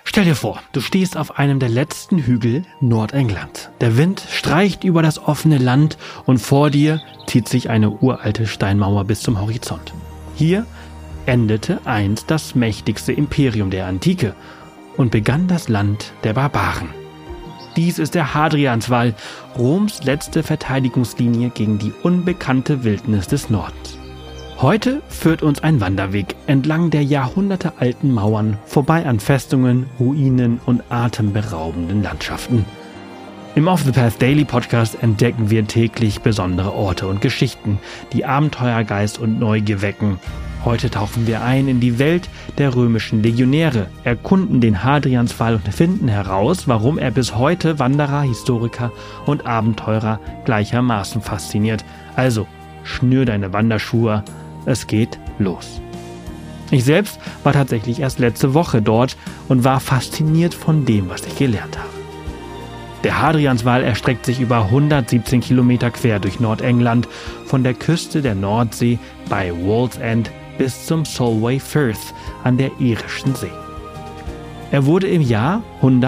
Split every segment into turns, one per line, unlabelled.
Stell dir vor, du stehst auf einem der letzten Hügel Nordenglands. Der Wind streicht über das offene Land und vor dir zieht sich eine uralte Steinmauer bis zum Horizont. Hier endete einst das mächtigste Imperium der Antike und begann das Land der Barbaren. Dies ist der Hadrianswall, Roms letzte Verteidigungslinie gegen die unbekannte Wildnis des Nordens. Heute führt uns ein Wanderweg entlang der jahrhundertealten Mauern vorbei an Festungen, Ruinen und atemberaubenden Landschaften. Im Off the Path Daily Podcast entdecken wir täglich besondere Orte und Geschichten, die Abenteuergeist und Neugier wecken. Heute tauchen wir ein in die Welt der römischen Legionäre, erkunden den Hadrianswall und finden heraus, warum er bis heute Wanderer, Historiker und Abenteurer gleichermaßen fasziniert. Also, schnür deine Wanderschuhe, es geht los. Ich selbst war tatsächlich erst letzte Woche dort und war fasziniert von dem, was ich gelernt habe. Der Hadrianswall erstreckt sich über 117 Kilometer quer durch Nordengland, von der Küste der Nordsee bei Wallsend bis zum Solway Firth an der Irischen See. Er wurde im Jahr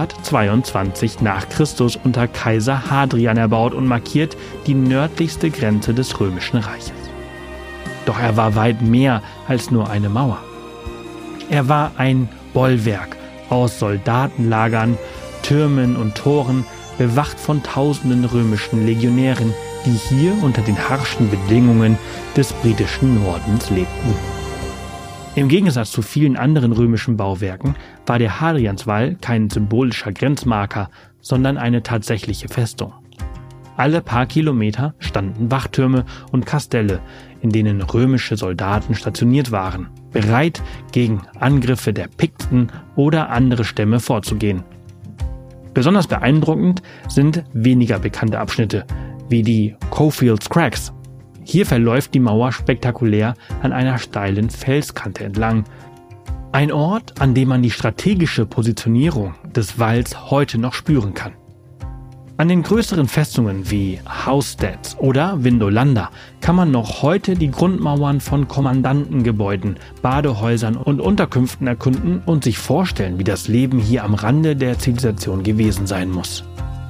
122 nach Christus unter Kaiser Hadrian erbaut und markiert die nördlichste Grenze des Römischen Reiches. Doch er war weit mehr als nur eine Mauer. Er war ein Bollwerk aus Soldatenlagern, Türmen und Toren, bewacht von tausenden römischen Legionären, die hier unter den harschen Bedingungen des britischen Nordens lebten. Im Gegensatz zu vielen anderen römischen Bauwerken war der Hadrianswall kein symbolischer Grenzmarker, sondern eine tatsächliche Festung. Alle paar Kilometer standen Wachtürme und Kastelle, in denen römische Soldaten stationiert waren, bereit, gegen Angriffe der Pikten oder andere Stämme vorzugehen. Besonders beeindruckend sind weniger bekannte Abschnitte, wie die Cofield's Cracks. Hier verläuft die Mauer spektakulär an einer steilen Felskante entlang. Ein Ort, an dem man die strategische Positionierung des Walls heute noch spüren kann. An den größeren Festungen wie Housesteads oder Vindolanda kann man noch heute die Grundmauern von Kommandantengebäuden, Badehäusern und Unterkünften erkunden und sich vorstellen, wie das Leben hier am Rande der Zivilisation gewesen sein muss.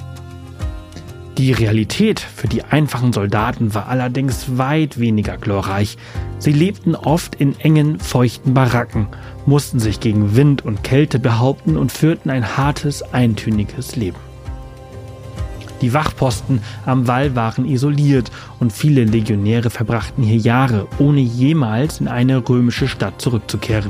Die Realität für die einfachen Soldaten war allerdings weit weniger glorreich. Sie lebten oft in engen, feuchten Baracken, mussten sich gegen Wind und Kälte behaupten und führten ein hartes, eintöniges Leben. Die Wachposten am Wall waren isoliert und viele Legionäre verbrachten hier Jahre, ohne jemals in eine römische Stadt zurückzukehren.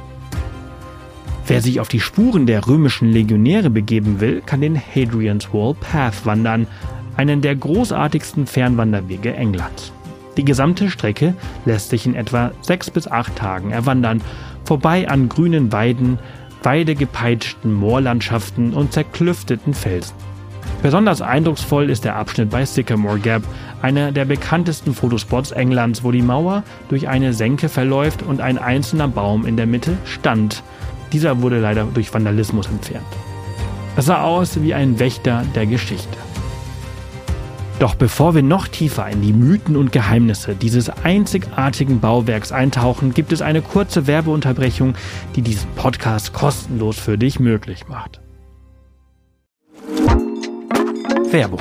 Wer sich auf die Spuren der römischen Legionäre begeben will, kann den Hadrian's Wall Path wandern, einen der großartigsten Fernwanderwege Englands. Die gesamte Strecke lässt sich in etwa 6 bis 8 Tagen erwandern, vorbei an grünen Weiden, weidegepeitschten Moorlandschaften und zerklüfteten Felsen. Besonders eindrucksvoll ist der Abschnitt bei Sycamore Gap, einer der bekanntesten Fotospots Englands, wo die Mauer durch eine Senke verläuft und ein einzelner Baum in der Mitte stand. Dieser wurde leider durch Vandalismus entfernt. Es sah aus wie ein Wächter der Geschichte. Doch bevor wir noch tiefer in die Mythen und Geheimnisse dieses einzigartigen Bauwerks eintauchen, gibt es eine kurze Werbeunterbrechung, die diesen Podcast kostenlos für dich möglich macht. Werbung.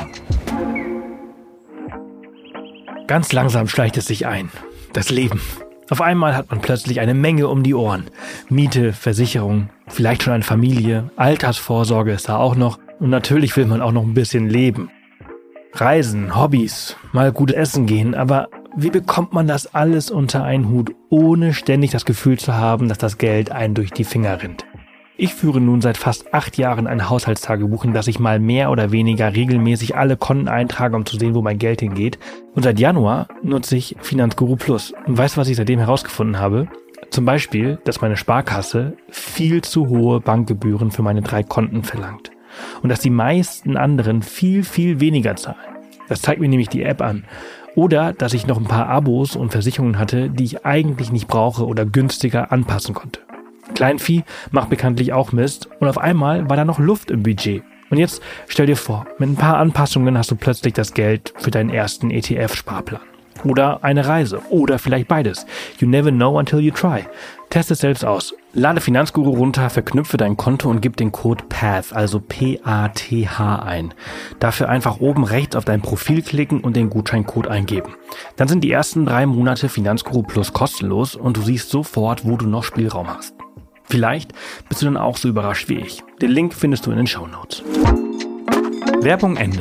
Ganz langsam schleicht es sich ein. Das Leben. Auf einmal hat man plötzlich eine Menge um die Ohren. Miete, Versicherung, vielleicht schon eine Familie, Altersvorsorge ist da auch noch. Und natürlich will man auch noch ein bisschen leben. Reisen, Hobbys, mal gut essen gehen, aber wie bekommt man das alles unter einen Hut, ohne ständig das Gefühl zu haben, dass das Geld einen durch die Finger rinnt? Ich führe nun seit fast 8 Jahren ein Haushaltstagebuch, in das ich mal mehr oder weniger regelmäßig alle Konten eintrage, um zu sehen, wo mein Geld hingeht. Und seit Januar nutze ich Finanzguru Plus. Und weißt du, was ich seitdem herausgefunden habe? Zum Beispiel, dass meine Sparkasse viel zu hohe Bankgebühren für meine 3 Konten verlangt. Und dass die meisten anderen viel, viel weniger zahlen. Das zeigt mir nämlich die App an. Oder dass ich noch ein paar Abos und Versicherungen hatte, die ich eigentlich nicht brauche oder günstiger anpassen konnte. Kleinvieh macht bekanntlich auch Mist und auf einmal war da noch Luft im Budget. Und jetzt stell dir vor, mit ein paar Anpassungen hast du plötzlich das Geld für deinen ersten ETF-Sparplan. Oder eine Reise. Oder vielleicht beides. You never know until you try. Test es selbst aus. Lade Finanzguru runter, verknüpfe dein Konto und gib den Code PATH, also P-A-T-H ein. Dafür einfach oben rechts auf dein Profil klicken und den Gutscheincode eingeben. Dann sind die ersten 3 Monate Finanzguru Plus kostenlos und du siehst sofort, wo du noch Spielraum hast. Vielleicht bist du dann auch so überrascht wie ich. Den Link findest du in den Shownotes. Werbung Ende.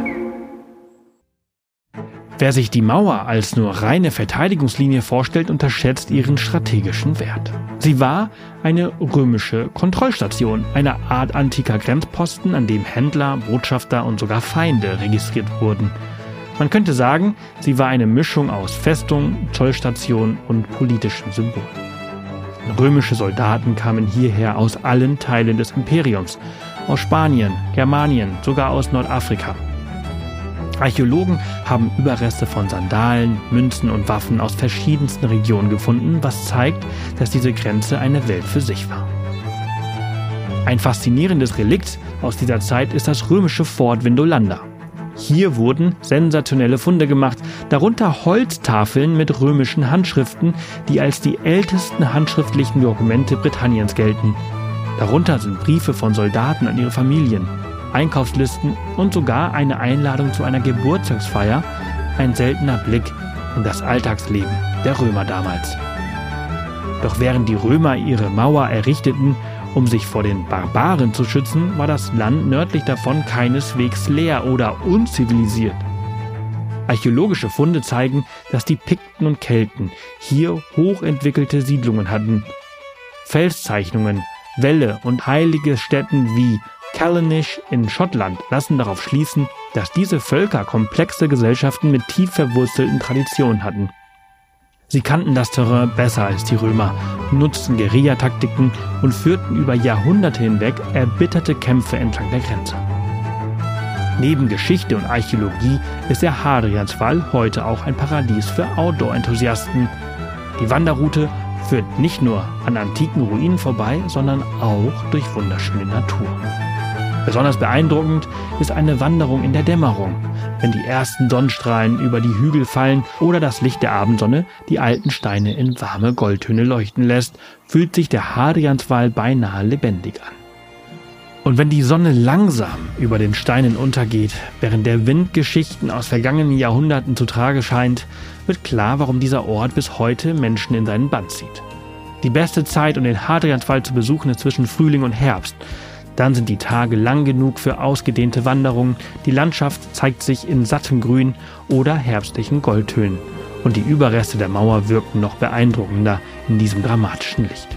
Wer sich die Mauer als nur reine Verteidigungslinie vorstellt, unterschätzt ihren strategischen Wert. Sie war eine römische Kontrollstation, eine Art antiker Grenzposten, an dem Händler, Botschafter und sogar Feinde registriert wurden. Man könnte sagen, sie war eine Mischung aus Festung, Zollstation und politischem Symbol. Römische Soldaten kamen hierher aus allen Teilen des Imperiums, aus Spanien, Germanien, sogar aus Nordafrika. Archäologen haben Überreste von Sandalen, Münzen und Waffen aus verschiedensten Regionen gefunden, was zeigt, dass diese Grenze eine Welt für sich war. Ein faszinierendes Relikt aus dieser Zeit ist das römische Fort Vindolanda. Hier wurden sensationelle Funde gemacht, darunter Holztafeln mit römischen Handschriften, die als die ältesten handschriftlichen Dokumente Britanniens gelten. Darunter sind Briefe von Soldaten an ihre Familien, Einkaufslisten und sogar eine Einladung zu einer Geburtstagsfeier, ein seltener Blick in das Alltagsleben der Römer damals. Doch während die Römer ihre Mauer errichteten, um sich vor den Barbaren zu schützen, war das Land nördlich davon keineswegs leer oder unzivilisiert. Archäologische Funde zeigen, dass die Pikten und Kelten hier hochentwickelte Siedlungen hatten. Felszeichnungen, Wälle und heilige Stätten wie Callanish in Schottland lassen darauf schließen, dass diese Völker komplexe Gesellschaften mit tief verwurzelten Traditionen hatten. Sie kannten das Terrain besser als die Römer, nutzten Guerillataktiken und führten über Jahrhunderte hinweg erbitterte Kämpfe entlang der Grenze. Neben Geschichte und Archäologie ist der Hadrianswall heute auch ein Paradies für Outdoor-Enthusiasten. Die Wanderroute führt nicht nur an antiken Ruinen vorbei, sondern auch durch wunderschöne Natur. Besonders beeindruckend ist eine Wanderung in der Dämmerung, wenn die ersten Sonnenstrahlen über die Hügel fallen oder das Licht der Abendsonne die alten Steine in warme Goldtöne leuchten lässt, fühlt sich der Hadrianswall beinahe lebendig an. Und wenn die Sonne langsam über den Steinen untergeht, während der Wind Geschichten aus vergangenen Jahrhunderten zutage scheint, wird klar, warum dieser Ort bis heute Menschen in seinen Bann zieht. Die beste Zeit, um den Hadrianswall zu besuchen, ist zwischen Frühling und Herbst. Dann sind die Tage lang genug für ausgedehnte Wanderungen, die Landschaft zeigt sich in sattem Grün oder herbstlichen Goldtönen und die Überreste der Mauer wirken noch beeindruckender in diesem dramatischen Licht.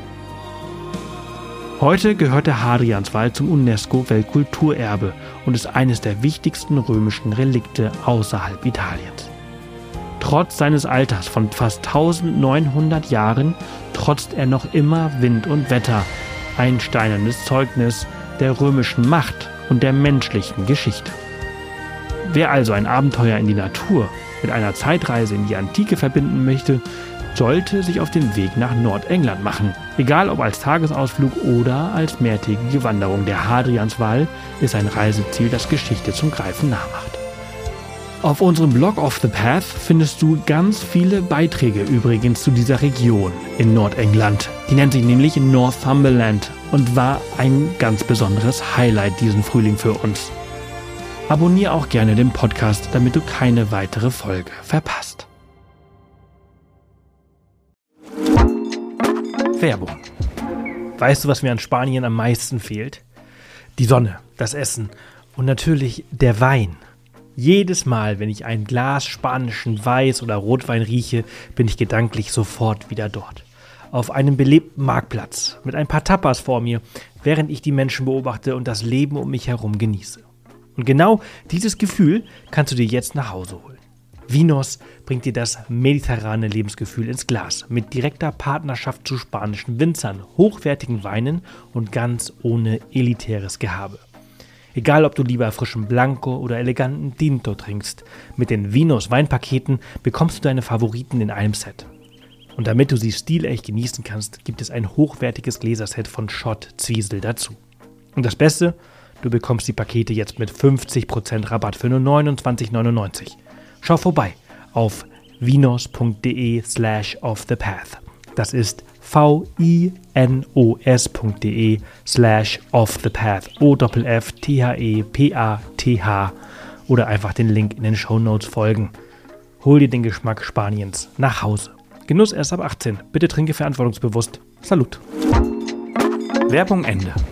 Heute gehört der Hadrianswall zum UNESCO-Weltkulturerbe und ist eines der wichtigsten römischen Relikte außerhalb Italiens. Trotz seines Alters von fast 1900 Jahren trotzt er noch immer Wind und Wetter, ein steinernes Zeugnis der römischen Macht und der menschlichen Geschichte. Wer also ein Abenteuer in die Natur mit einer Zeitreise in die Antike verbinden möchte, sollte sich auf den Weg nach Nordengland machen. Egal ob als Tagesausflug oder als mehrtägige Wanderung, der Hadrianswall ist ein Reiseziel, das Geschichte zum Greifen nah macht. Auf unserem Blog Off the Path findest du ganz viele Beiträge übrigens zu dieser Region in Nordengland. Die nennt sich nämlich Northumberland und war ein ganz besonderes Highlight diesen Frühling für uns. Abonniere auch gerne den Podcast, damit du keine weitere Folge verpasst. Werbung. Weißt du, was mir an Spanien am meisten fehlt? Die Sonne, das Essen und natürlich der Wein. Jedes Mal, wenn ich ein Glas spanischen Weiß- oder Rotwein rieche, bin ich gedanklich sofort wieder dort. Auf einem belebten Marktplatz, mit ein paar Tapas vor mir, während ich die Menschen beobachte und das Leben um mich herum genieße. Und genau dieses Gefühl kannst du dir jetzt nach Hause holen. Vinos bringt dir das mediterrane Lebensgefühl ins Glas, mit direkter Partnerschaft zu spanischen Winzern, hochwertigen Weinen und ganz ohne elitäres Gehabe. Egal, ob du lieber frischen Blanco oder eleganten Tinto trinkst, mit den Vinos Weinpaketen bekommst du deine Favoriten in einem Set. Und damit du sie stilecht genießen kannst, gibt es ein hochwertiges Gläserset von Schott Zwiesel dazu. Und das Beste, du bekommst die Pakete jetzt mit 50% Rabatt für nur 29,99 €. Schau vorbei auf vinos.de/offthepath. Das ist vinos.de/offthepath. OFFTHEPATH. Oder einfach den Link in den Shownotes folgen. Hol dir den Geschmack Spaniens nach Hause. Genuss erst ab 18. Bitte trinke verantwortungsbewusst. Salut. Werbung Ende.